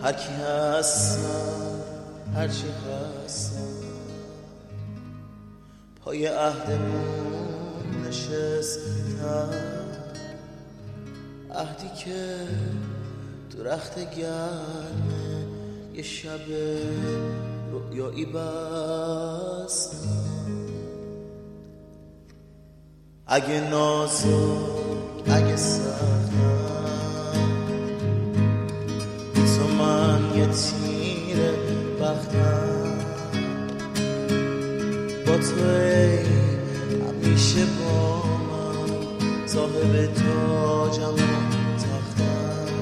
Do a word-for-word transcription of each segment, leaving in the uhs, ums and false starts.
هر کی هستم هر چی هستم پای عهدمون نشستم، عهدی که تو رخت گرمه یه شب رؤیایی بستم. اگه نازک اگه سختم تو من یه تیر بختم، با تو ای همیشه با من صاحب تاجم و تختم.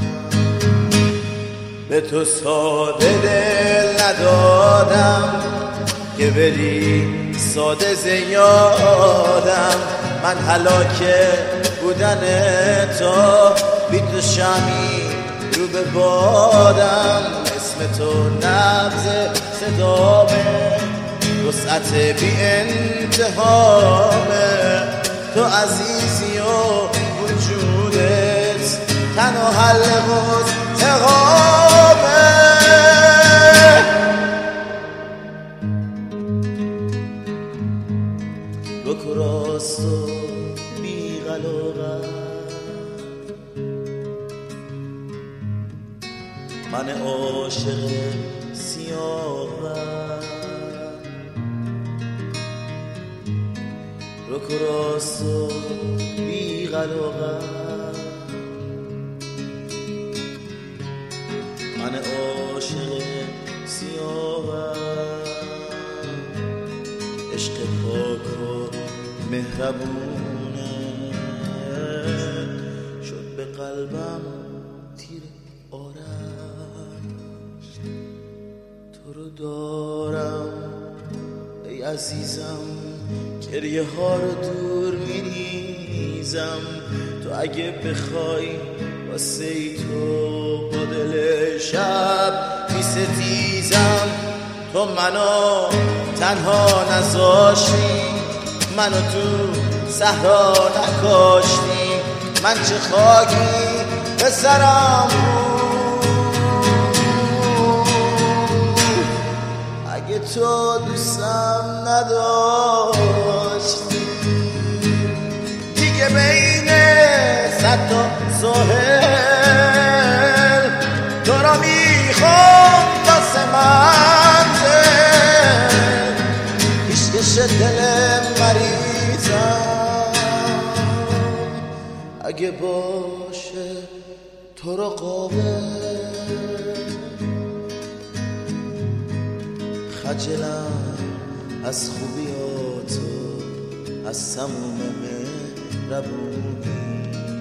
به تو ساده دل ندادم که بری ساده زیادم، من هلاکه بودن تو بی تو شمی رو به بادم. اسم تو نبض صدامه، وسعت بی انتهامه، تو عزیزی و وجودت تن و حلق و تقامه. رک و راست و بی غلاغت من عاشق سیاه‌بخت، رک و راست و بی غلاغت من عاشق سیاه‌بخت. عشق پاک و مهربونه شد به قلبم تیر آرش. تو رو دارم ای عزیزم، گریه ها رو دور میریزم. تو اگه بخوای واسه ای تو با دل شب میستیزم. تو منو تنها نذاشتی، منو تو صحرا نکاشتی، من چه خاکی به سرم بود. اگه تو دوستم نداشتی دیگه بین صد تا ساحل تو را میخوام واسه منزل، پیشکش دل مریضم. اگه باشه تو را قابل خجلم از خوبیاتو، از تموم مهربونی.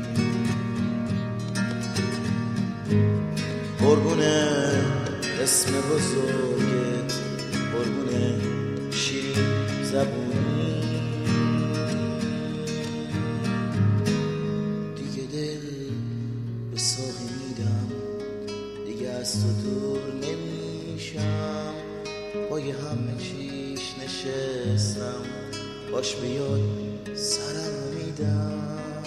قربونه اسم بزرگت، قربونه شیرین زبونی. دیگه دل به ساقی میدم، دیگه از تو دور نمیشم. پای همه چیش نشستم، باش بیاد سرم میدم.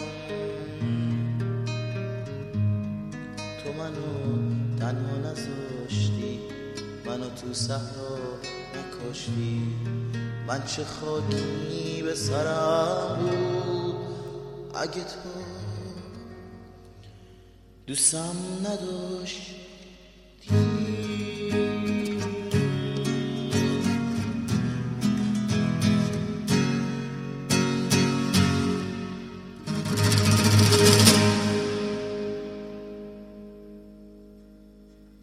تو منو تنها نذاشتی، منو تو صحرا نکاشتی، من چه خاکی به سرم بود. اگه تو دوستم نداشتی